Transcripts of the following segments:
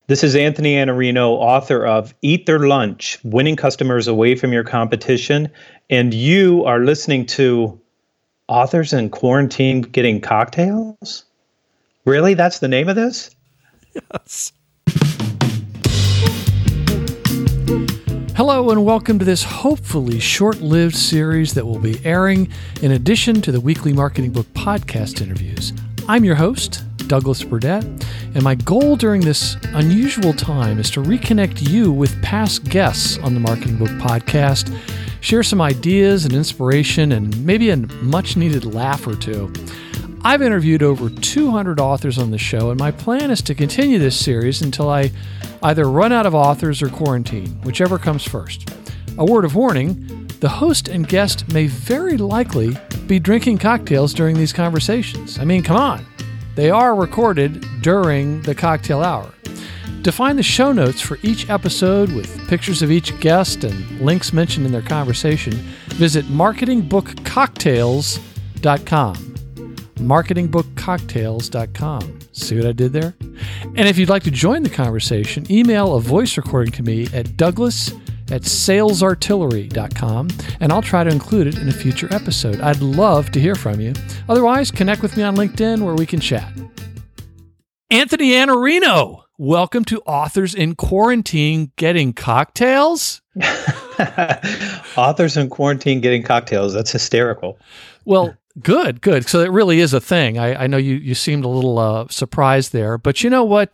This is Anthony Iannarino, author of Eat Their Lunch, Winning Customers Away from Your Competition. And you are listening to Authors in Quarantine Getting Cocktails? Really? That's the name of this? Yes. Hello and welcome to this hopefully short-lived series that will be airing in addition to the weekly Marketing Book podcast interviews. I'm your host, Douglas Burdett, and my goal during this unusual time is to reconnect you with past guests on the Marketing Book podcast, share some ideas and inspiration, and maybe a much-needed laugh or two. I've interviewed over 200 authors on the show, and my plan is to continue this series until I either run out of authors or quarantine, whichever comes first. A word of warning, the host and guest may very likely be drinking cocktails during these conversations. I mean, come on. They are recorded during the cocktail hour. To find the show notes for each episode with pictures of each guest and links mentioned in their conversation, visit marketingbookcocktails.com. marketingbookcocktails.com. See what I did there? And if you'd like to join the conversation, email a voice recording to me at douglas@salesartillery.com, and I'll try to include it in a future episode. I'd love to hear from you. Otherwise, connect with me on LinkedIn where we can chat. Anthony Iannarino, welcome to Authors in Quarantine Getting Cocktails. Authors in Quarantine Getting Cocktails. That's hysterical. Well, Good. So it really is a thing. I know you seemed a little surprised there, but you know what?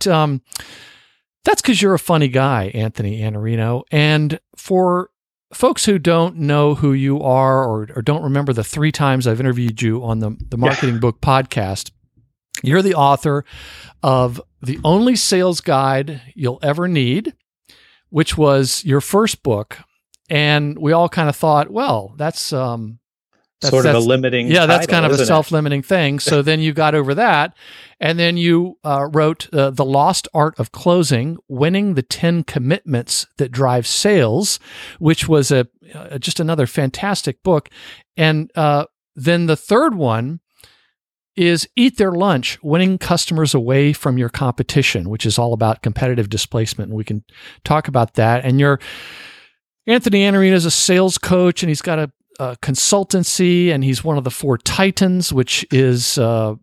That's because you're a funny guy, Anthony Iannarino. And for folks who don't know who you are or don't remember the 3 times I've interviewed you on the Marketing Book podcast, you're the author of The Only Sales Guide You'll Ever Need, which was your first book. And we all kind of thought, well, that's sort of a limiting title, that's kind of a self-limiting it? thing. So then you got over that, and then you wrote The Lost Art of Closing, Winning the 10 Commitments That Drive Sales, which was just another fantastic book. And then the third one is Eat Their Lunch, Winning Customers Away from Your Competition, which is all about competitive displacement. And we can talk about that. And Anthony Iannarino is a sales coach, and he's got a consultancy, and he's one of the 4 Titans, which is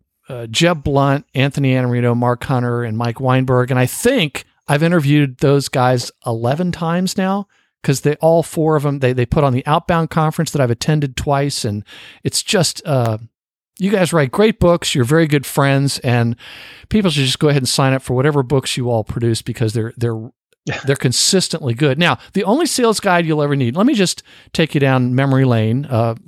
Jeb Blunt, Anthony Iannarino, Mark Hunter, and Mike Weinberg. And I think I've interviewed those guys 11 times now, because all 4 of them, they put on the Outbound conference that I've attended twice. And it's just, you guys write great books. You're very good friends, and people should just go ahead and sign up for whatever books you all produce, because they're consistently good. Now, The Only Sales Guide You'll Ever Need. Let me just take you down memory lane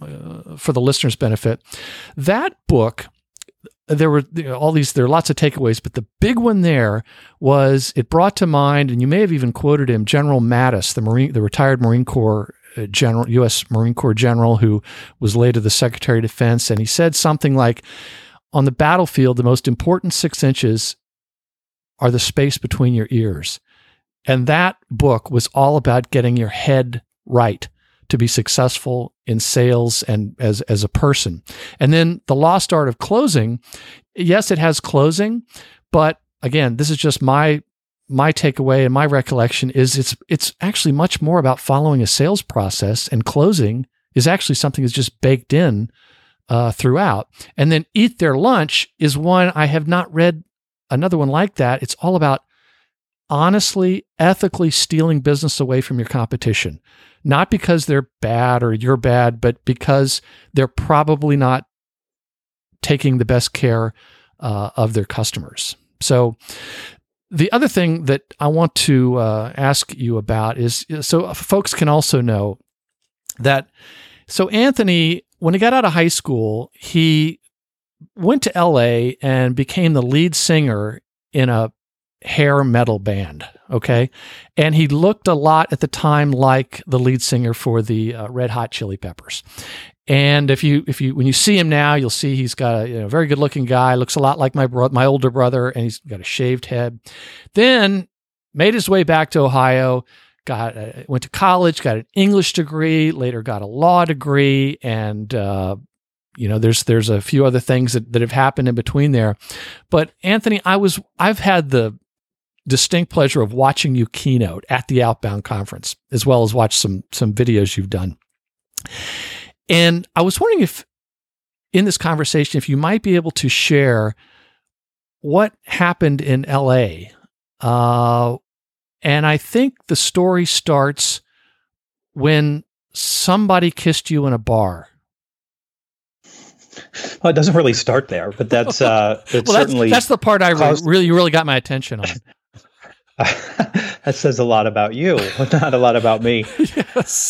for the listeners' benefit. That book, there are lots of takeaways, but the big one there was it brought to mind, and you may have even quoted him, General Mattis, the retired Marine Corps general, U.S. Marine Corps general, who was later the Secretary of Defense, and he said something like, on the battlefield, the most important 6 inches are the space between your ears. And that book was all about getting your head right to be successful in sales and as a person. And then The Lost Art of Closing, yes, it has closing, but again, this is just my takeaway and my recollection is it's actually much more about following a sales process, and closing is actually something that's just baked in throughout. And then Eat Their Lunch is one I have not read another one like that. It's all about honestly, ethically stealing business away from your competition. Not because they're bad or you're bad, but because they're probably not taking the best care of their customers. So the other thing that I want to ask you about is, so folks can also know that, so Anthony, when he got out of high school, he went to LA and became the lead singer in a hair metal band, okay? And he looked a lot at the time like the lead singer for the Red Hot Chili Peppers. And when you see him now, you'll see he's got a very good looking guy, looks a lot like my older brother, and he's got a shaved head. Then made his way back to Ohio, went to college, got an English degree, later got a law degree, and there's a few other things that have happened in between there. But Anthony, I've had the distinct pleasure of watching you keynote at the Outbound conference, as well as watch some videos you've done. And I was wondering if in this conversation, if you might be able to share what happened in LA. And I think the story starts when somebody kissed you in a bar. Well, it doesn't really start there, but that's certainly that's the part really got my attention on. That says a lot about you, but not a lot about me. Yes.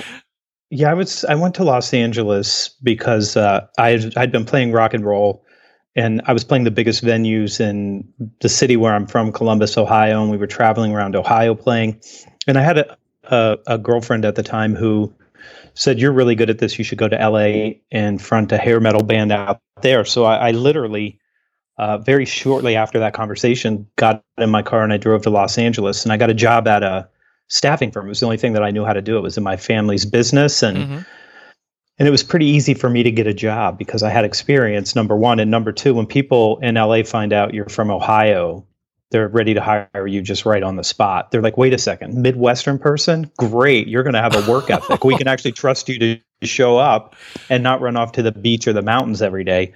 Yeah, I went to Los Angeles because I'd been playing rock and roll, and I was playing the biggest venues in the city where I'm from, Columbus, Ohio, and we were traveling around Ohio playing. And I had a girlfriend at the time who said, "You're really good at this. You should go to LA and front a hair metal band out there." So I literally, very shortly after that conversation, got in my car and I drove to Los Angeles, and I got a job at a staffing firm. It was the only thing that I knew how to do. It was in my family's business, and it was pretty easy for me to get a job because I had experience, number one. And number two, when people in LA find out you're from Ohio, they're ready to hire you just right on the spot. They're like, wait a second, Midwestern person? Great. You're going to have a work ethic. We can actually trust you to show up and not run off to the beach or the mountains every day,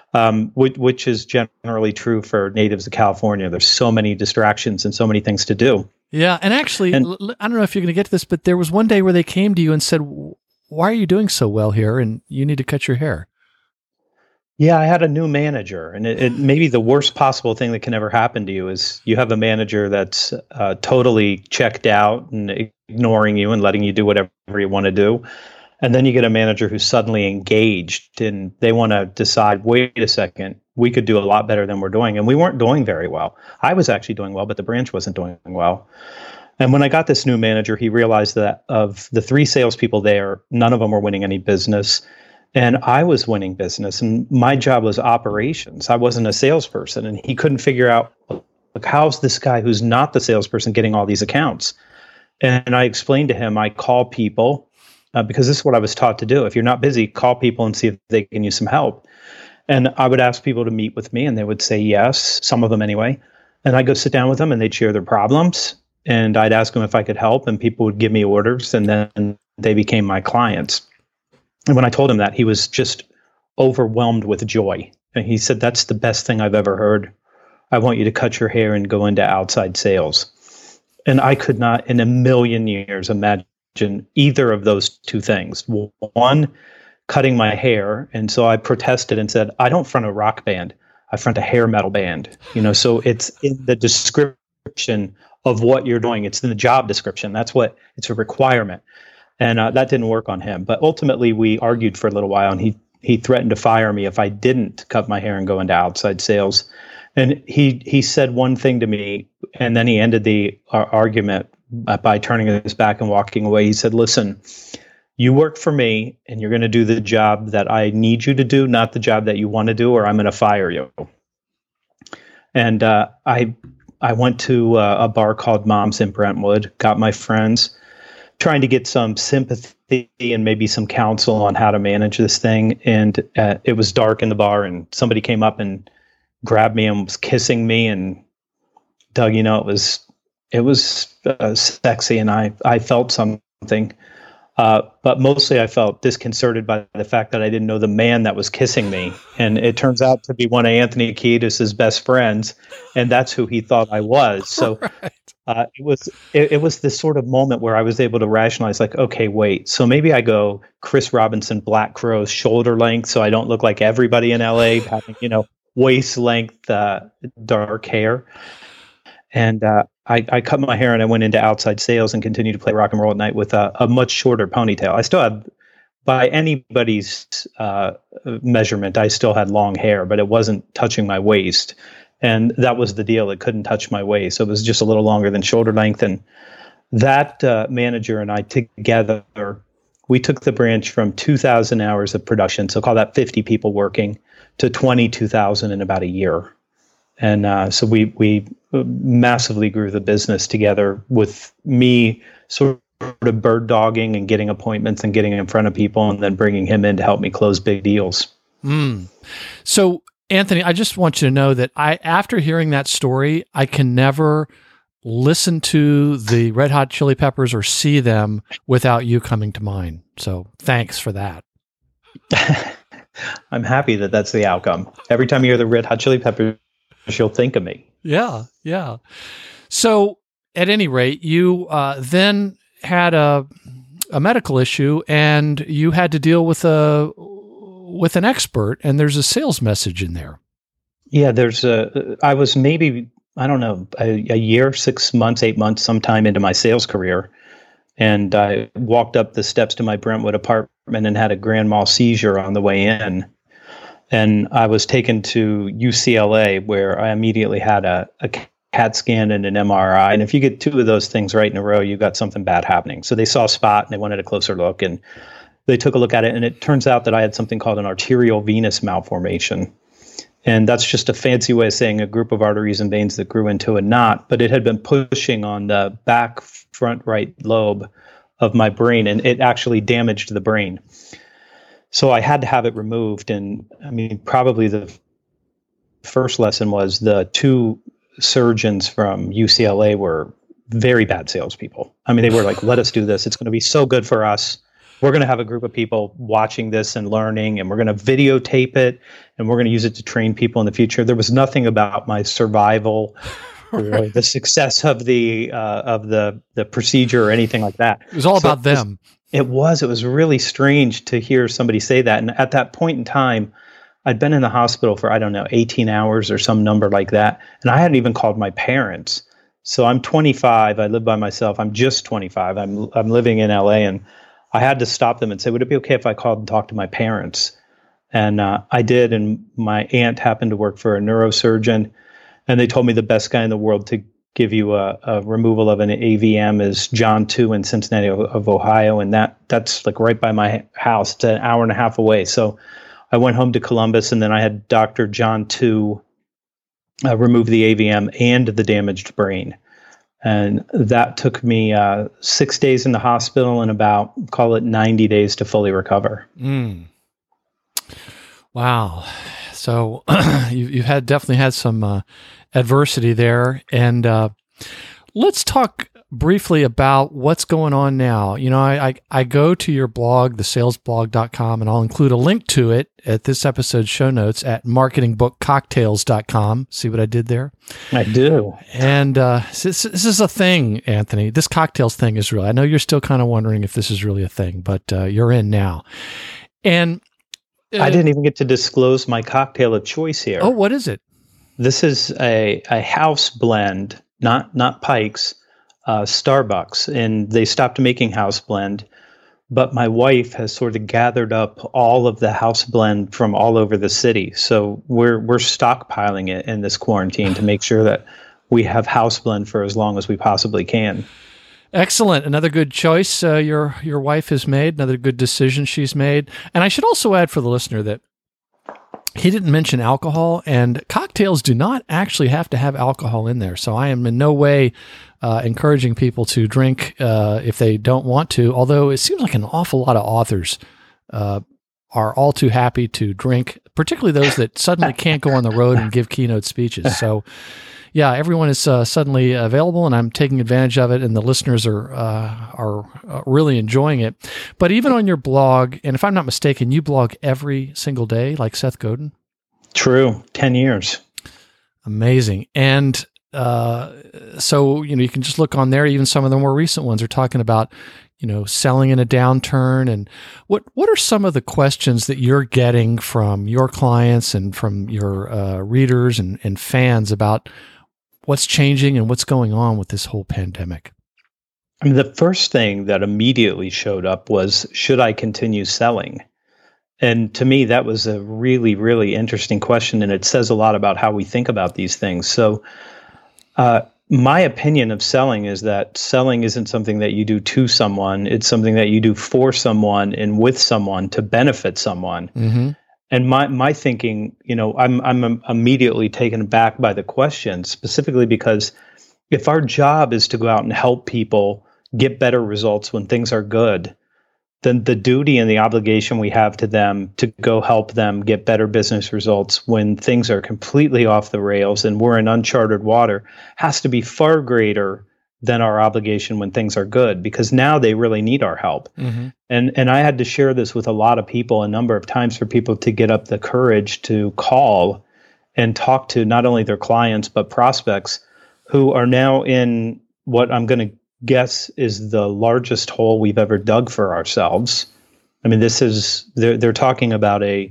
which is generally true for natives of California. There's so many distractions and so many things to do. Yeah. And actually, I don't know if you're going to get to this, but there was one day where they came to you and said, "Why are you doing so well here? And you need to cut your hair." Yeah, I had a new manager, and it may be the worst possible thing that can ever happen to you is you have a manager that's totally checked out and ignoring you and letting you do whatever you want to do. And then you get a manager who's suddenly engaged and they want to decide, wait a second, we could do a lot better than we're doing. And we weren't doing very well. I was actually doing well, but the branch wasn't doing well. And when I got this new manager, he realized that of the 3 salespeople there, none of them were winning any business. And I was winning business, and my job was operations. I wasn't a salesperson, and he couldn't figure out, like, how's this guy who's not the salesperson getting all these accounts? And I explained to him, I call people because this is what I was taught to do. If you're not busy, call people and see if they can use some help. And I would ask people to meet with me, and they would say yes, some of them anyway. And I'd go sit down with them, and they'd share their problems, and I'd ask them if I could help, and people would give me orders, and then they became my clients. And when I told him that, he was just overwhelmed with joy. And he said, "That's the best thing I've ever heard. I want you to cut your hair and go into outside sales." And I could not in a million years imagine either of those two things. One, cutting my hair. And so I protested and said, "I don't front a rock band. I front a hair metal band." So it's in the description of what you're doing. It's in the job description. It's a requirement. And that didn't work on him. But ultimately, we argued for a little while, and he threatened to fire me if I didn't cut my hair and go into outside sales. And he said one thing to me, and then he ended the argument by turning his back and walking away. He said, "Listen, you work for me, and you're going to do the job that I need you to do, not the job that you want to do, or I'm going to fire you." And I went to a bar called Mom's in Brentwood, got my friends, trying to get some sympathy and maybe some counsel on how to manage this thing. And it was dark in the bar, and somebody came up and grabbed me and was kissing me. And Doug, it was sexy, and I felt something. But mostly I felt disconcerted by the fact that I didn't know the man that was kissing me. And it turns out to be one of Anthony Kiedis' best friends, and that's who he thought I was. So right. It was this sort of moment where I was able to rationalize, like, okay, wait, so maybe I go Chris Robinson, Black Crowes, shoulder length, so I don't look like everybody in LA having, waist length, dark hair. And I cut my hair and I went into outside sales and continued to play rock and roll at night with a much shorter ponytail. I still had, by anybody's measurement, I still had long hair, but it wasn't touching my waist. And that was the deal. It couldn't touch my waist. So it was just a little longer than shoulder length. And that manager and I together, we took the branch from 2,000 hours of production, so call that 50 people working, to 22,000 in about a year. And so we massively grew the business together, with me sort of bird dogging and getting appointments and getting in front of people, and then bringing him in to help me close big deals. So Anthony, I just want you to know that after hearing that story, I can never listen to the Red Hot Chili Peppers or see them without you coming to mind. So thanks for that. I'm happy that that's the outcome. Every time you hear the Red Hot Chili Peppers, you'll think of me. Yeah, yeah. So at any rate, you then had a medical issue, and you had to deal with an expert, and there's a sales message in there. Yeah, I was maybe, I don't know, a year, 6 months, 8 months, sometime into my sales career. And I walked up the steps to my Brentwood apartment and had a grand mal seizure on the way in. And I was taken to UCLA, where I immediately had a CAT scan and an MRI. And if you get two of those things right in a row, you've got something bad happening. So they saw a spot and they wanted a closer look. And they took a look at it. And it turns out that I had something called an arterial venous malformation. And that's just a fancy way of saying a group of arteries and veins that grew into a knot. But it had been pushing on the back front right lobe of my brain. And it actually damaged the brain. So I had to have it removed. And I mean, probably the first lesson was the two surgeons from UCLA were very bad salespeople. I mean, they were like, let us do this. It's going to be so good for us. We're going to have a group of people watching this and learning, and we're going to videotape it, and we're going to use it to train people in the future. There was nothing about my survival or the success of the procedure or anything like that. It was all about them. It was really strange to hear somebody say that. And at that point in time, I'd been in the hospital for, 18 hours or some number like that. And I hadn't even called my parents. So I'm 25. I live by myself. I'm just 25. I'm living in LA, and I had to stop them and say, would it be okay if I called and talked to my parents? And I did. And my aunt happened to work for a neurosurgeon. And they told me the best guy in the world to give you a removal of an AVM is John Tu in Cincinnati of Ohio. And that's like right by my house. It's an hour and a half away. So I went home to Columbus, and then I had Dr. John Tu remove the AVM and the damaged brain. And that took me 6 days in the hospital and about, call it 90 days to fully recover. Wow. So you've definitely had some adversity there. And let's talk briefly about what's going on now. You know, I go to your blog, thesalesblog.com, and I'll include a link to it at this episode's show notes at marketingbookcocktails.com. See what I did there? I do. And this is a thing, Anthony. This cocktails thing is real. I know you're still kind of wondering if this is really a thing, but you're in now. And I didn't even get to disclose my cocktail of choice here. Oh, what is it? This is a house blend, not Pike's, Starbucks, and they stopped making house blend. But my wife has sort of gathered up all of the house blend from all over the city, so we're stockpiling it in this quarantine to make sure that we have house blend for as long as we possibly can. Excellent. Another good choice your wife has made. Another good decision she's made. And I should also add for the listener that he didn't mention alcohol, and cocktails do not actually have to have alcohol in there. So I am in no way encouraging people to drink if they don't want to, although it seems like an awful lot of authors are all too happy to drink, particularly those that suddenly can't go on the road and give keynote speeches. So yeah, everyone is suddenly available, and I'm taking advantage of it, and the listeners are really enjoying it. But even on your blog, and if I'm not mistaken, you blog every single day, like Seth Godin? True, 10 years. Amazing. And so, you can just look on there. Even some of the more recent ones are talking about, selling in a downturn. And what are some of the questions that you're getting from your clients and from your readers and fans about what's changing and what's going on with this whole pandemic? I mean, the first thing that immediately showed up was, should I continue selling? And to me, that was a really, really interesting question. And it says a lot about how we think about these things. So my opinion of selling is that selling isn't something that you do to someone. It's something that you do for someone and with someone to benefit someone. Mm-hmm. And my thinking, I'm immediately taken aback by the question, specifically because if our job is to go out and help people get better results when things are good, then the duty and the obligation we have to them to go help them get better business results when things are completely off the rails and we're in uncharted water has to be far greater than our obligation when things are good, because now they really need our help. Mm-hmm. And I had to share this with a lot of people a number of times for people to get up the courage to call and talk to not only their clients, but prospects who are now in what I'm going to guess is the largest hole we've ever dug for ourselves. I mean, they're talking about a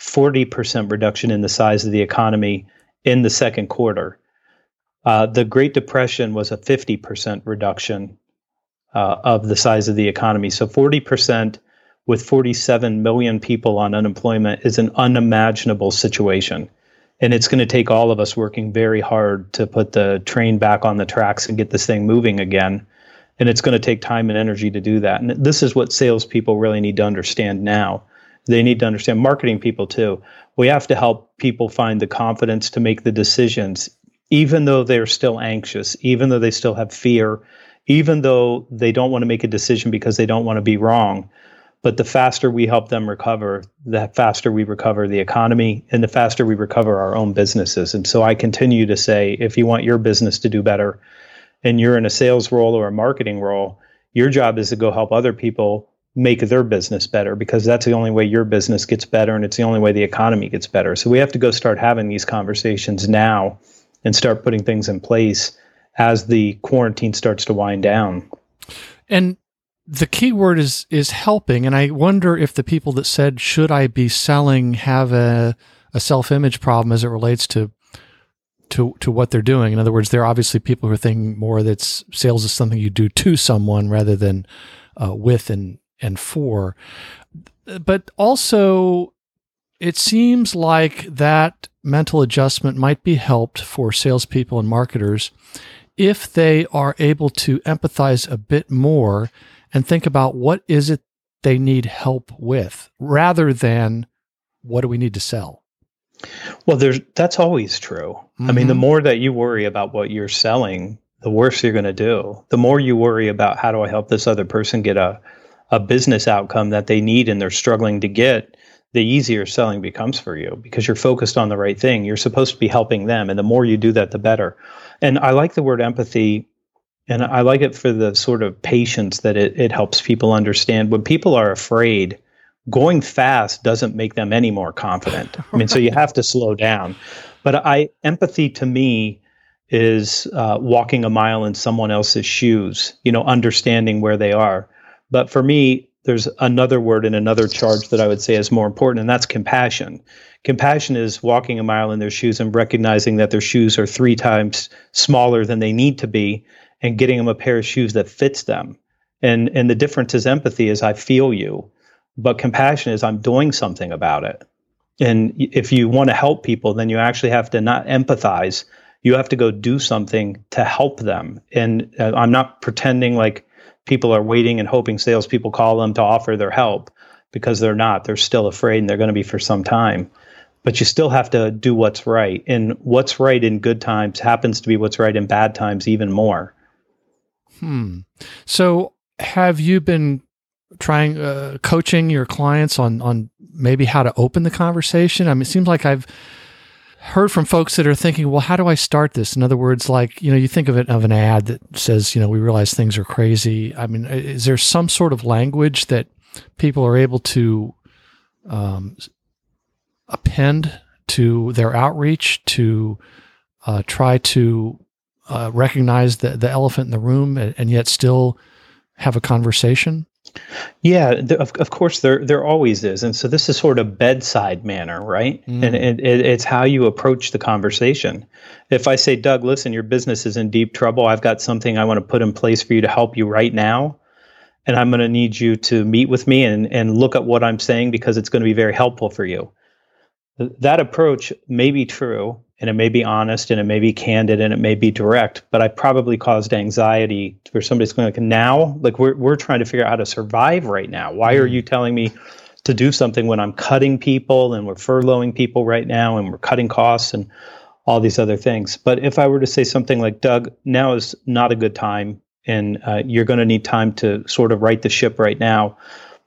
40% reduction in the size of the economy in the second quarter. The Great Depression was a 50% reduction of the size of the economy. So 40% with 47 million people on unemployment is an unimaginable situation. And it's going to take all of us working very hard to put the train back on the tracks and get this thing moving again. And it's going to take time and energy to do that. And this is what salespeople really need to understand now. They need to understand, marketing people too. We have to help people find the confidence to make the decisions, even though they're still anxious, even though they still have fear, even though they don't want to make a decision because they don't want to be wrong. But the faster we help them recover, the faster we recover the economy and the faster we recover our own businesses. And so I continue to say, if you want your business to do better and you're in a sales role or a marketing role, your job is to go help other people make their business better, because that's the only way your business gets better and it's the only way the economy gets better. So we have to go start having these conversations now and start putting things in place as the quarantine starts to wind down. And the key word is helping. And I wonder if the people that said, should I be selling, have a self-image problem as it relates to what they're doing. In other words, there are obviously people who are thinking more that sales is something you do to someone rather than with and for. But also, it seems like that mental adjustment might be helped for salespeople and marketers if they are able to empathize a bit more and think about what is it they need help with, rather than what do we need to sell. Well, that's always true. Mm-hmm. I mean, the more that you worry about what you're selling, the worse you're going to do. The more you worry about how do I help this other person get a business outcome that they need and they're struggling to get, the easier selling becomes for you because you're focused on the right thing. You're supposed to be helping them. And the more you do that, the better. And I like the word empathy, and I like it for the sort of patience that it helps people understand. When people are afraid, going fast doesn't make them any more confident. I mean, so you have to slow down. But empathy to me is walking a mile in someone else's shoes, understanding where they are. But for me, there's another word and another charge that I would say is more important, and that's compassion. Compassion is walking a mile in their shoes and recognizing that their shoes are 3 times smaller than they need to be and getting them a pair of shoes that fits them. And the difference is empathy is I feel you, but compassion is I'm doing something about it. And if you want to help people, then you actually have to not empathize. You have to go do something to help them. And I'm not pretending like people are waiting and hoping salespeople call them to offer their help, because they're not. They're still afraid, and they're going to be for some time. But you still have to do what's right. And what's right in good times happens to be what's right in bad times even more. So have you been trying, coaching your clients on maybe how to open the conversation? I mean, it seems like I've heard from folks that are thinking, well, how do I start this? In other words, like, you think of an ad that says, we realize things are crazy. I mean, is there some sort of language that people are able to append to their outreach to try to recognize the elephant in the room and yet still have a conversation? Yeah, of course, there always is. And so this is sort of bedside manner, right? And it's how you approach the conversation. If I say, Doug, listen, your business is in deep trouble. I've got something I want to put in place for you to help you right now. And I'm going to need you to meet with me and look at what I'm saying, because it's going to be very helpful for you. That approach may be true, and it may be honest, and it may be candid, and it may be direct, but I probably caused anxiety for somebody's going like, now, like we're trying to figure out how to survive right now. Why are you telling me to do something when I'm cutting people and we're furloughing people right now and we're cutting costs and all these other things? But if I were to say something like, Doug, now is not a good time, and you're going to need time to sort of right the ship right now,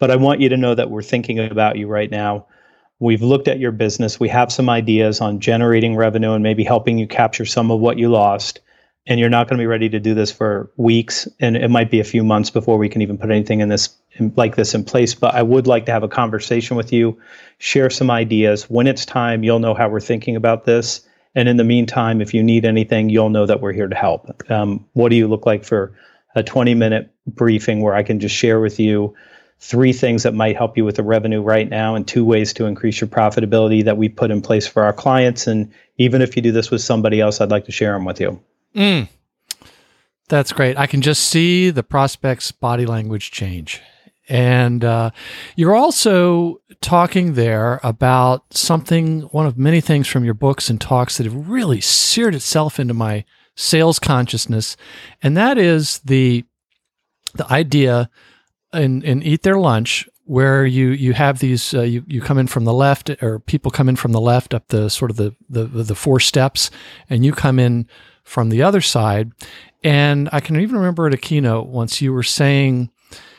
But I want you to know that we're thinking about you right now. We've looked at your business. We have some ideas on generating revenue and maybe helping you capture some of what you lost. And you're not going to be ready to do this for weeks. And it might be a few months before we can even put anything like this in place. But I would like to have a conversation with you, share some ideas. When it's time, you'll know how we're thinking about this. And in the meantime, if you need anything, you'll know that we're here to help. What do you look like for a 20-minute briefing where I can just share with you 3 things that might help you with the revenue right now and 2 ways to increase your profitability that we put in place for our clients. And even if you do this with somebody else, I'd like to share them with you. That's great. I can just see the prospect's body language change. And you're also talking there about something, one of many things from your books and talks that have really seared itself into my sales consciousness. And that is the idea in Eat Their Lunch, where you have these, you come in from the left, or people come in from the left up the sort of the 4 steps, and you come in from the other side. And I can even remember at a keynote once you were saying,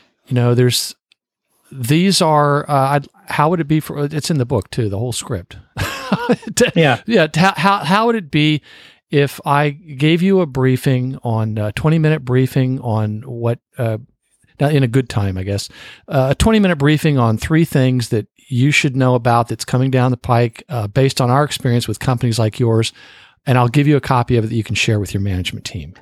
these are, how would it be for, it's in the book too, the whole script. Yeah. How would it be if I gave you a briefing on a 20-minute briefing on what, now in a good time, I guess, a 20-minute briefing on 3 things that you should know about that's coming down the pike based on our experience with companies like yours. And I'll give you a copy of it that you can share with your management team.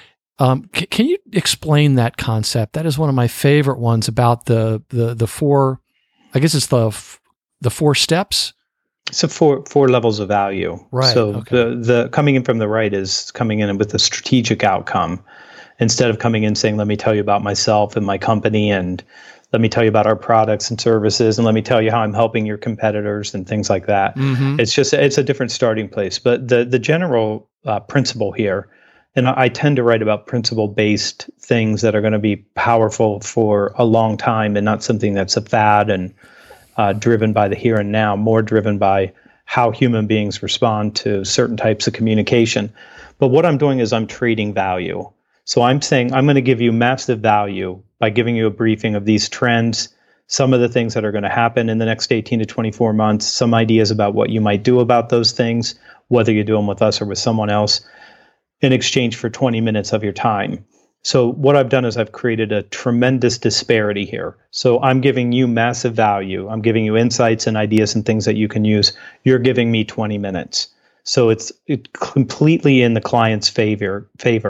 Can you explain that concept? That is one of my favorite ones about the 4, I guess it's the 4 steps. So 4 levels of value. Right. So okay. the coming in from the right is coming in with a strategic outcome instead of coming in saying, let me tell you about myself and my company, and let me tell you about our products and services, and let me tell you how I'm helping your competitors and things like that. Mm-hmm. It's a different starting place. But the general principle here, and I tend to write about principle-based things that are going to be powerful for a long time and not something that's a fad and driven by the here and now, more driven by how human beings respond to certain types of communication. But what I'm doing is I'm trading value. So I'm saying I'm going to give you massive value by giving you a briefing of these trends, some of the things that are going to happen in the next 18 to 24 months, some ideas about what you might do about those things, whether you do them with us or with someone else, in exchange for 20 minutes of your time. So what I've done is I've created a tremendous disparity here. So I'm giving you massive value. I'm giving you insights and ideas and things that you can use. You're giving me 20 minutes. So it's completely in the client's favor.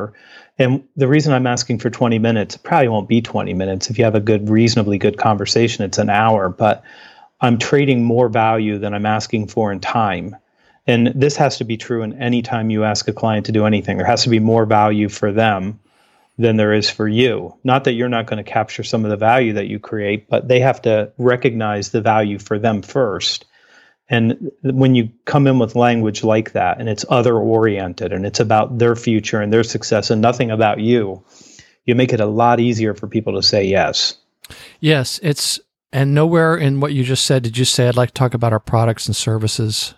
And the reason I'm asking for 20 minutes, it probably won't be 20 minutes. If you have a reasonably good conversation, it's an hour, but I'm trading more value than I'm asking for in time. And this has to be true in any time you ask a client to do anything. There has to be more value for them than there is for you. Not that you're not going to capture some of the value that you create, but they have to recognize the value for them first. And when you come in with language like that, and it's other-oriented, and it's about their future and their success and nothing about you, you make it a lot easier for people to say yes. Yes, and nowhere in what you just said did you say, I'd like to talk about our products and services.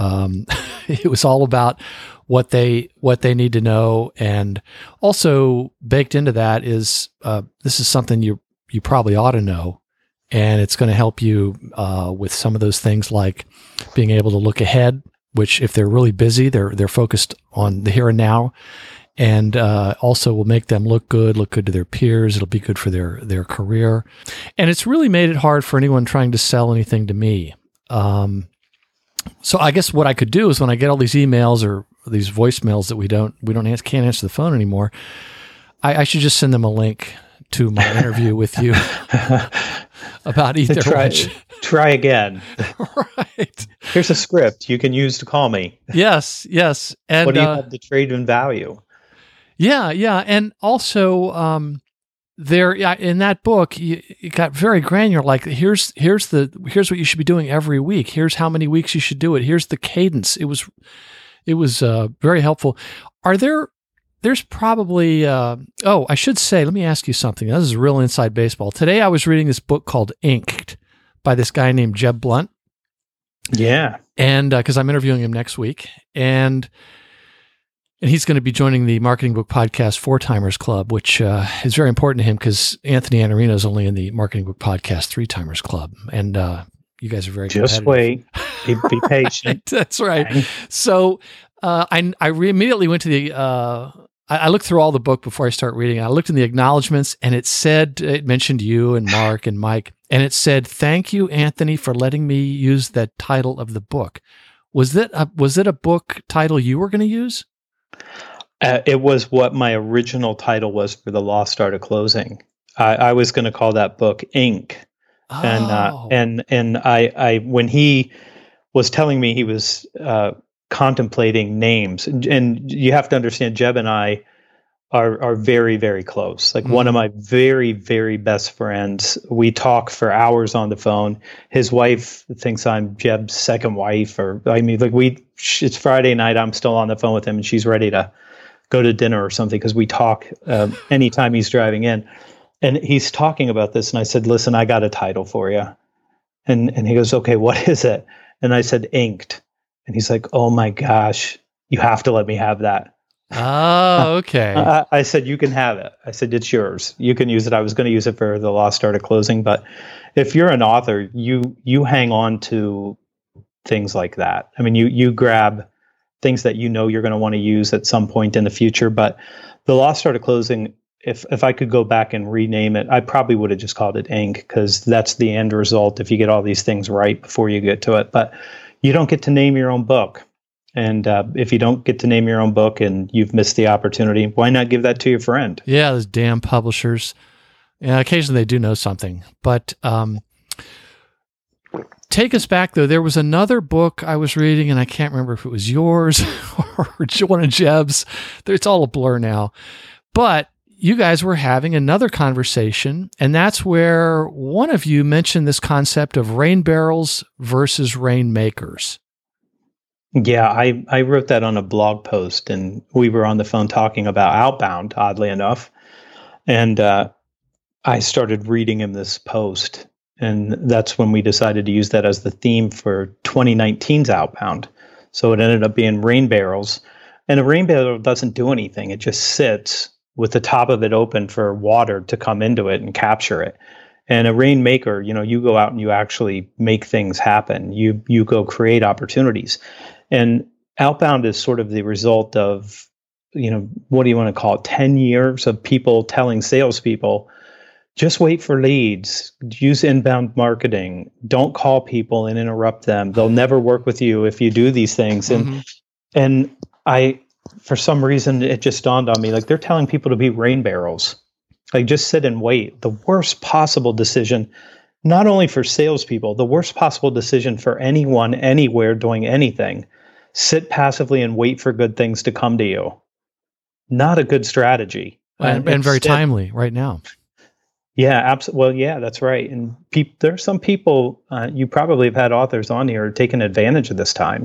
It was all about what they need to know. And also baked into that is, this is something you probably ought to know. And it's going to help you with some of those things like being able to look ahead, which if they're really busy, they're focused on the here and now, and also will make them look good to their peers. It'll be good for their career. And it's really made it hard for anyone trying to sell anything to me. So I guess what I could do is when I get all these emails or these voicemails that we can't answer the phone anymore, I should just send them a link to my interview with you about Eat Their Lunch. Try again. Right. Here's a script you can use to call me. Yes. And what do you have to trade in value? Yeah. And also, there in that book, you got very granular. Like here's what you should be doing every week. Here's how many weeks you should do it. Here's the cadence. It was very helpful. There's probably, I should say, let me ask you something. This is real inside baseball. Today I was reading this book called Inked by this guy named Jeb Blunt. Yeah. And because I'm interviewing him next week. And And he's going to be joining the Marketing Book Podcast Four Timers Club, which is very important to him because Anthony Iannarino is only in the Marketing Book Podcast Three Timers Club. And you guys are very just wait. Be patient. That's right. So I immediately went to the I looked through all the book before I start reading. I looked in the acknowledgments, and it mentioned you and Mark and Mike, and it said, "Thank you, Anthony, for letting me use the title of the book." Was it a book title you were going to use? It was what my original title was for The Lost Art of Closing. I was going to call that book Ink. Oh. And I when he was telling me he was contemplating names, and you have to understand, Jeb and I are very, very close. Like one of my very, very best friends. We talk for hours on the phone. His wife thinks I'm Jeb's second wife, it's Friday night. I'm still on the phone with him, and she's ready to go to dinner or something because we talk anytime he's driving in. And he's talking about this, and I said, "Listen, I got a title for you." And he goes, "Okay, what is it?" And I said, "Inked." And he's like, "Oh my gosh, you have to let me have that." Oh, okay. I said, "You can have it." I said, "It's yours. You can use it." I was going to use it for The Lost Art of Closing, but if you're an author, you hang on to things like that. I mean, you grab things that you're going to want to use at some point in the future. But The Lost Art of Closing, if I could go back and rename it, I probably would have just called it Ink, because that's the end result if you get all these things right before you get to it. But you don't get to name your own book. And if you don't get to name your own book and you've missed the opportunity, why not give that to your friend? Yeah, those damn publishers. Yeah, occasionally they do know something. But take us back, though. There was another book I was reading, and I can't remember if it was yours or one of Jeb's. It's all a blur now. But you guys were having another conversation, and that's where one of you mentioned this concept of rain barrels versus rainmakers. Yeah, I wrote that on a blog post, and we were on the phone talking about Outbound, oddly enough. And I started reading him this post, and that's when we decided to use that as the theme for 2019's Outbound. So it ended up being rain barrels. And a rain barrel doesn't do anything. It just sits with the top of it open for water to come into it and capture it. And a rainmaker, you go out and you actually make things happen. You go create opportunities. And Outbound is sort of the result of, what do you want to call it? 10 years of people telling salespeople, just wait for leads, use inbound marketing, don't call people and interrupt them. They'll never work with you if you do these things. And I, for some reason, it just dawned on me, like, they're telling people to be rain barrels. Like, just sit and wait. The worst possible decision, not only for salespeople, the worst possible decision for anyone, anywhere, doing anything. Sit passively and wait for good things to come to you. Not a good strategy. And very timely right now. Yeah, absolutely. Well, yeah, that's right. And there are some people, you probably have had authors on here taking advantage of this time.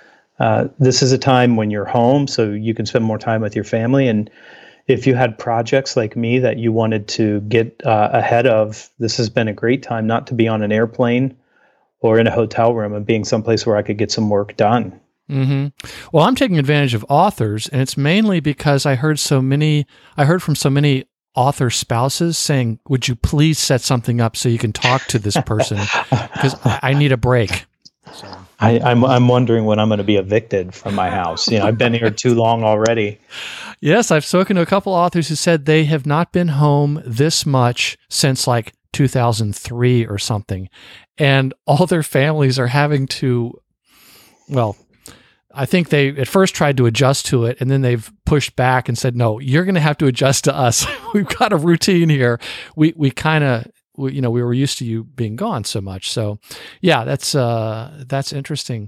This is a time when you're home, so you can spend more time with your family. And if you had projects like me that you wanted to get ahead of, this has been a great time not to be on an airplane or in a hotel room and being someplace where I could get some work done. Mm-hmm. Well, I'm taking advantage of authors, and it's mainly because I heard from so many author spouses saying, "Would you please set something up so you can talk to this person? Because I need a break." So. I'm wondering when I'm going to be evicted from my house. I've been here too long already. Yes, I've spoken to a couple authors who said they have not been home this much since like 2003 or something, and all their families are having to, well, I think they at first tried to adjust to it, and then they've pushed back and said, "No, you're going to have to adjust to us. We've got a routine here. We were used to you being gone so much." So, yeah, that's interesting.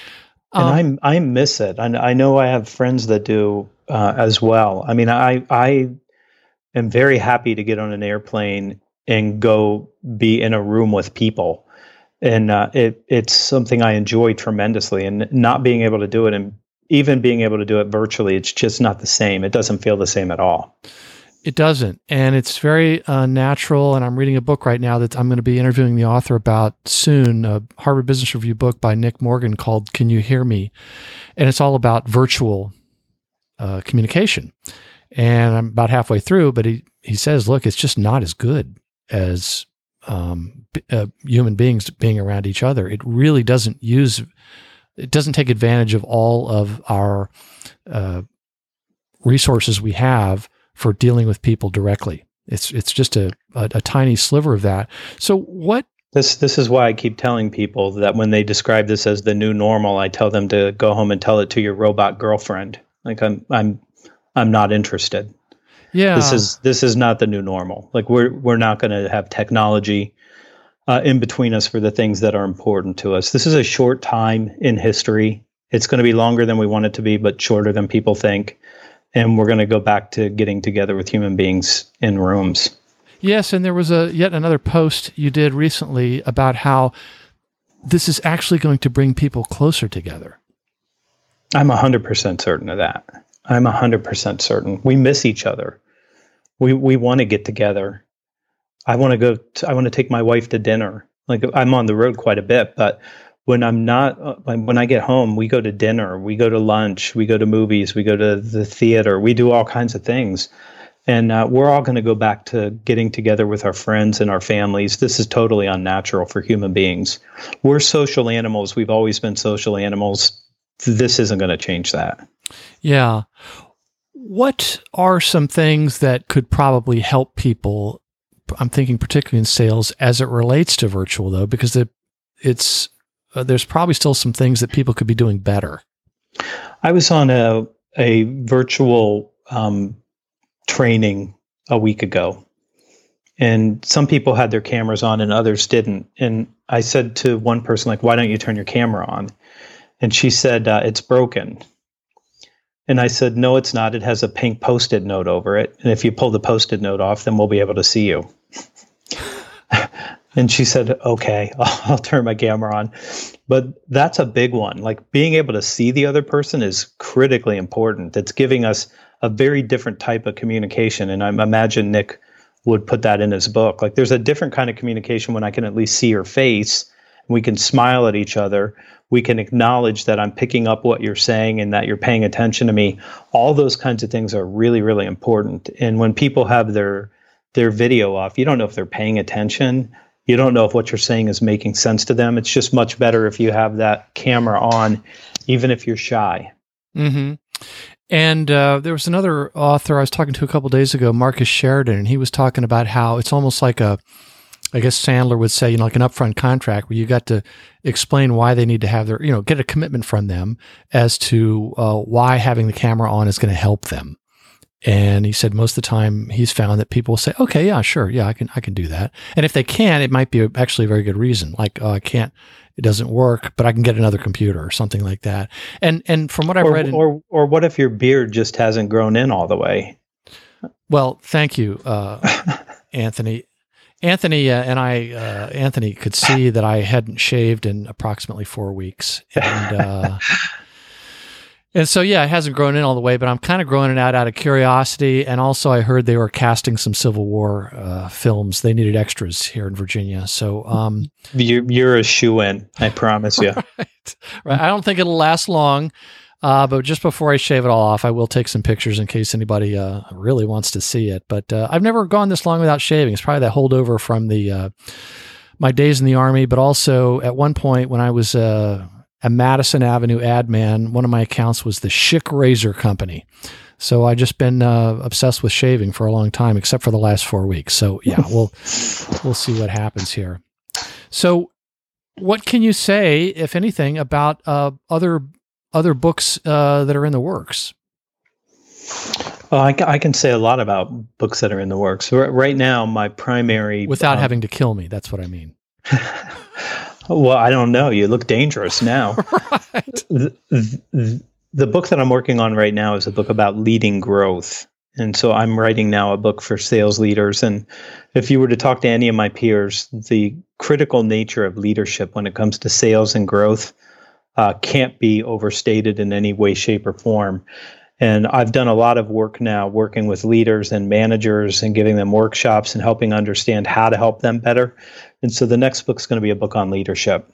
And I miss it. I know I have friends that do as well. I mean, I am very happy to get on an airplane and go be in a room with people. And it's something I enjoy tremendously, and not being able to do it, and even being able to do it virtually, it's just not the same. It doesn't feel the same at all. It doesn't. And it's very natural. And I'm reading a book right now that I'm going to be interviewing the author about soon, a Harvard Business Review book by Nick Morgan called Can You Hear Me? And it's all about virtual communication. And I'm about halfway through, but he says, look, it's just not as good as human beings being around each other. It really doesn't take advantage of all of our resources we have for dealing with people directly. It's just a tiny sliver of that. So what? This is why I keep telling people that when they describe this as the new normal, I tell them to go home and tell it to your robot girlfriend. Like I'm not interested. Yeah. This is not the new normal. Like we're not going to have technology in between us for the things that are important to us. This is a short time in history. It's going to be longer than we want it to be, but shorter than people think. And we're going to go back to getting together with human beings in rooms. Yes, and there was yet another post you did recently about how this is actually going to bring people closer together. I'm 100% certain of that. I'm 100% certain. We miss each other. We want to get together. I want to take my wife to dinner. Like I'm on the road quite a bit, but when I get home, we go to dinner, we go to lunch, we go to movies, we go to the theater, we do all kinds of things. And we're all going to go back to getting together with our friends and our families. This is totally unnatural for human beings. We're social animals. We've always been social animals. This isn't going to change that. Yeah. What are some things that could probably help people? I'm thinking particularly in sales as it relates to virtual, though, because there's probably still some things that people could be doing better. I was on a virtual training a week ago, and some people had their cameras on and others didn't. And I said to one person, like, why don't you turn your camera on? And she said, it's broken. And I said, no, it's not. It has a pink Post-it note over it. And if you pull the Post-it note off, then we'll be able to see you. And she said, okay, I'll turn my camera on. But that's a big one. Like being able to see the other person is critically important. It's giving us a very different type of communication. And I imagine Nick would put that in his book. Like there's a different kind of communication when I can at least see your face. We can smile at each other. We can acknowledge that I'm picking up what you're saying and that you're paying attention to me. All those kinds of things are really, really important. And when people have their video off, you don't know if they're paying attention. You don't know if what you're saying is making sense to them. It's just much better if you have that camera on, even if you're shy. Mm-hmm. And there was another author I was talking to a couple of days ago, Marcus Sheridan, and he was talking about how it's almost like I guess Sandler would say, like an upfront contract where you got to explain why they need to have get a commitment from them as to why having the camera on is going to help them. And he said most of the time he's found that people will say, okay, yeah, sure. Yeah, I can do that. And if they can, it might be actually a very good reason. Like, oh, I can't, it doesn't work, but I can get another computer or something like that. And from what I've read. Or what if your beard just hasn't grown in all the way? Well, thank you, Anthony. Anthony could see that I hadn't shaved in approximately 4 weeks. And so, yeah, it hasn't grown in all the way, but I'm kind of growing it out of curiosity. And also I heard they were casting some Civil War films. They needed extras here in Virginia. So you're a shoo-in, I promise you. Right. I don't think it'll last long, but just before I shave it all off, I will take some pictures in case anybody really wants to see it. But I've never gone this long without shaving. It's probably that holdover from my days in the Army, but also at one point when I was a Madison Avenue ad man, one of my accounts was the Schick Razor Company. So I've just been obsessed with shaving for a long time, except for the last 4 weeks. So yeah, we'll see what happens here. So what can you say, if anything, about other books that are in the works? Well, I can say a lot about books that are in the works. Right now, my primary... Without having to kill me, that's what I mean. Well, I don't know. You look dangerous now. Right. The book that I'm working on right now is a book about leading growth. And so I'm writing now a book for sales leaders. And if you were to talk to any of my peers, the critical nature of leadership when it comes to sales and growth can't be overstated in any way, shape, or form. And I've done a lot of work now working with leaders and managers and giving them workshops and helping understand how to help them better. And so the next book's going to be a book on leadership.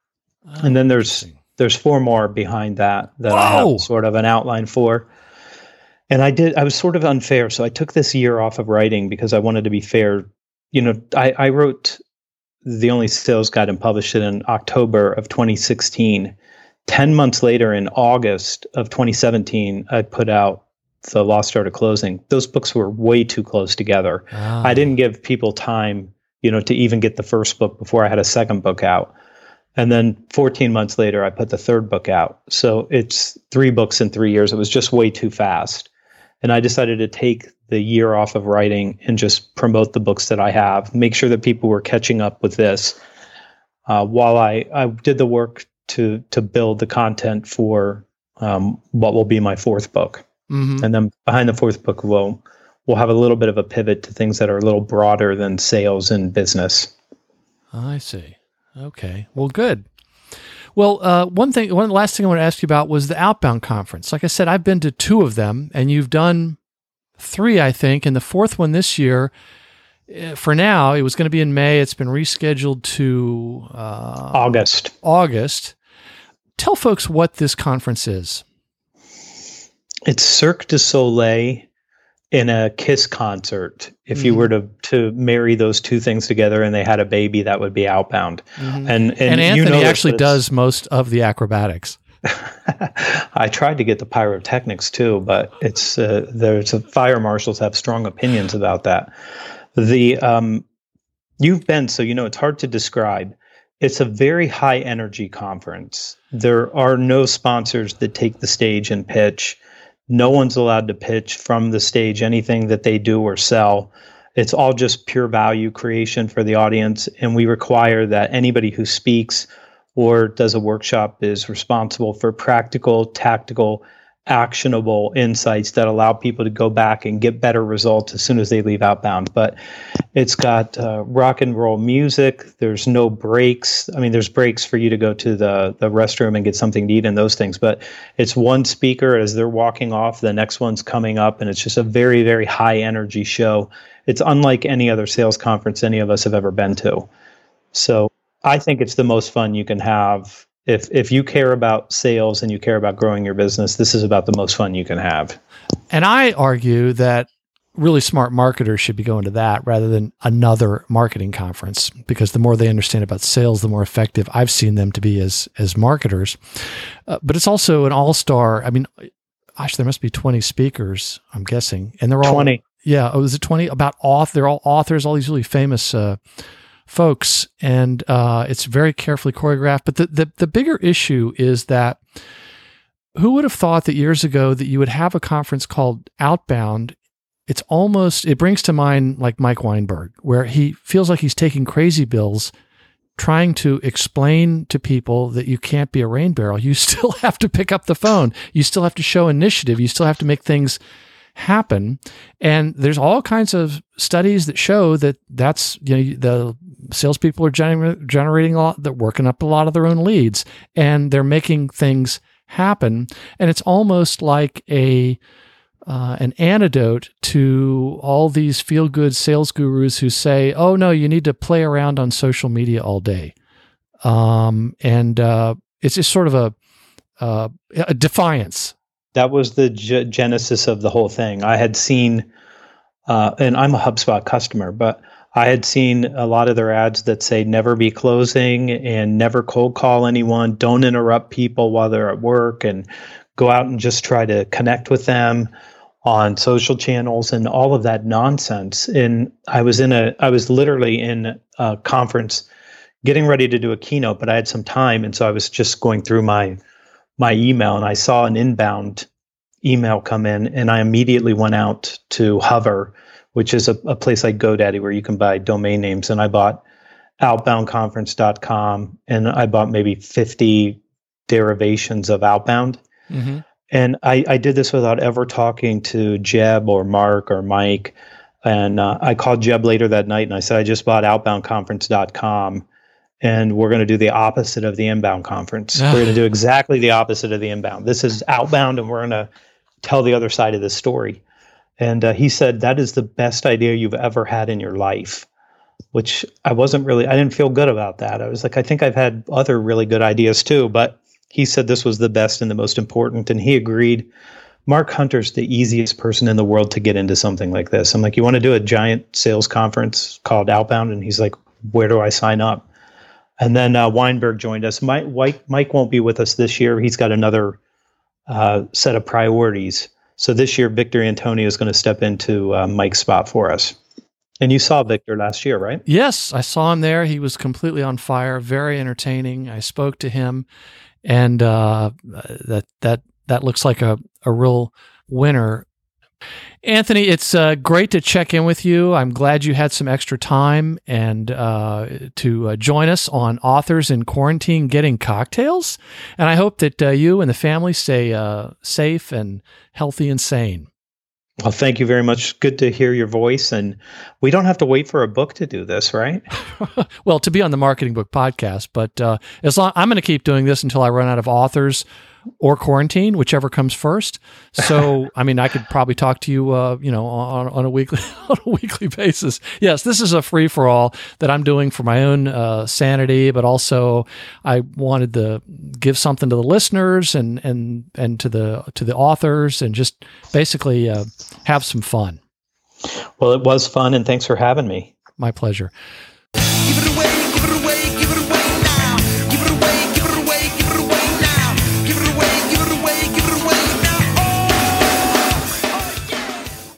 And then there's 4 more behind that I have sort of an outline for. And I was sort of unfair. So I took this year off of writing because I wanted to be fair. I wrote The Only Sales Guide and published it in October of 2016. 10 months later, in August of 2017, I put out The Lost Art of Closing. Those books were way too close together. I didn't give people time, to even get the first book before I had a second book out. And then 14 months later, I put the third book out. So it's 3 books in 3 years. It was just way too fast. And I decided to take the year off of writing and just promote the books that I have, make sure that people were catching up with this while I did the work to build the content for what will be my 4th book. Mm-hmm. And then behind the 4th book, we'll have a little bit of a pivot to things that are a little broader than sales and business. I see. Okay. Well, good. Well, one last thing I want to ask you about was the Outbound Conference. Like I said, I've been to 2 of them, and you've done 3, I think, and the 4th one this year. For now, it was going to be in May. It's been rescheduled to August. Tell folks what this conference is. It's Cirque du Soleil in a Kiss concert. If you were to marry those 2 things together and they had a baby, that would be Outbound. Mm-hmm. And Anthony actually does most of the acrobatics. I tried to get the pyrotechnics too, but it's fire marshals have strong opinions about that. You've been, so it's hard to describe. It's a very high energy conference. There are no sponsors that take the stage and pitch. No one's allowed to pitch from the stage anything that they do or sell. It's all just pure value creation for the audience. And we require that anybody who speaks or does a workshop is responsible for practical, tactical, actionable insights that allow people to go back and get better results as soon as they leave Outbound. But it's got rock and roll music. There's no breaks. I mean, there's breaks for you to go to the restroom and get something to eat and those things. But it's one speaker as they're walking off, the next one's coming up, and it's just a very, very high energy show. It's unlike any other sales conference any of us have ever been to. So I think it's the most fun you can have. If you care about sales and you care about growing your business, this is about the most fun you can have. And I argue that really smart marketers should be going to that rather than another marketing conference, because the more they understand about sales, the more effective I've seen them to be as marketers. But it's also an all-star. I mean, gosh, there must be 20 speakers, I'm guessing. And they're all 20. Yeah. Oh, is it 20? They're all authors, all these really famous folks, and it's very carefully choreographed. But the bigger issue is that who would have thought that years ago that you would have a conference called Outbound? It brings to mind like Mike Weinberg, where he feels like he's taking crazy bills, trying to explain to people that you can't be a rain barrel. You still have to pick up the phone. You still have to show initiative. You still have to make things happen. And there's all kinds of studies that show that's the salespeople are generating a lot, they're working up a lot of their own leads, and they're making things happen. And it's almost like an antidote to all these feel-good sales gurus who say, "Oh no, you need to play around on social media all day," and it's just sort of a defiance. That was the genesis of the whole thing. I had seen, and I'm a HubSpot customer, but I had seen a lot of their ads that say never be closing and never cold call anyone, don't interrupt people while they're at work, and go out and just try to connect with them on social channels and all of that nonsense. And I was literally in a conference getting ready to do a keynote, but I had some time. And so I was just going through my email, and I saw an inbound email come in, and I immediately went out to Hover, which is a place like GoDaddy where you can buy domain names. And I bought outboundconference.com, and I bought maybe 50 derivations of Outbound. Mm-hmm. And I did this without ever talking to Jeb or Mark or Mike. And I called Jeb later that night, and I said, I just bought outboundconference.com. And we're going to do the opposite of the inbound conference. We're going to do exactly the opposite of the inbound. This is outbound, and we're going to tell the other side of the story. And he said, that is the best idea you've ever had in your life, which I didn't feel good about that. I was like, I think I've had other really good ideas too, but he said this was the best and the most important, and he agreed Mark Hunter's the easiest person in the world to get into something like this. I'm like, you want to do a giant sales conference called Outbound? And he's like, where do I sign up? And then Weinberg joined us. Mike won't be with us this year. He's got another set of priorities. So this year, Victor Antonio is going to step into Mike's spot for us. And you saw Victor last year, right? Yes, I saw him there. He was completely on fire, very entertaining. I spoke to him, and that looks like a real winner. Anthony, it's great to check in with you. I'm glad you had some extra time and to join us on Authors in Quarantine Getting Cocktails. And I hope that you and the family stay safe and healthy and sane. Well, thank you very much. Good to hear your voice. And we don't have to wait for a book to do this, right? Well, to be on the Marketing Book Podcast, but I'm going to keep doing this until I run out of authors or quarantine, whichever comes first. So, I mean, I could probably talk to you, on a weekly basis. Yes, this is a free for all that I'm doing for my own sanity, but also I wanted to give something to the listeners and to the authors, and just basically have some fun. Well, it was fun, and thanks for having me. My pleasure. Give it away, give it away, give it away now.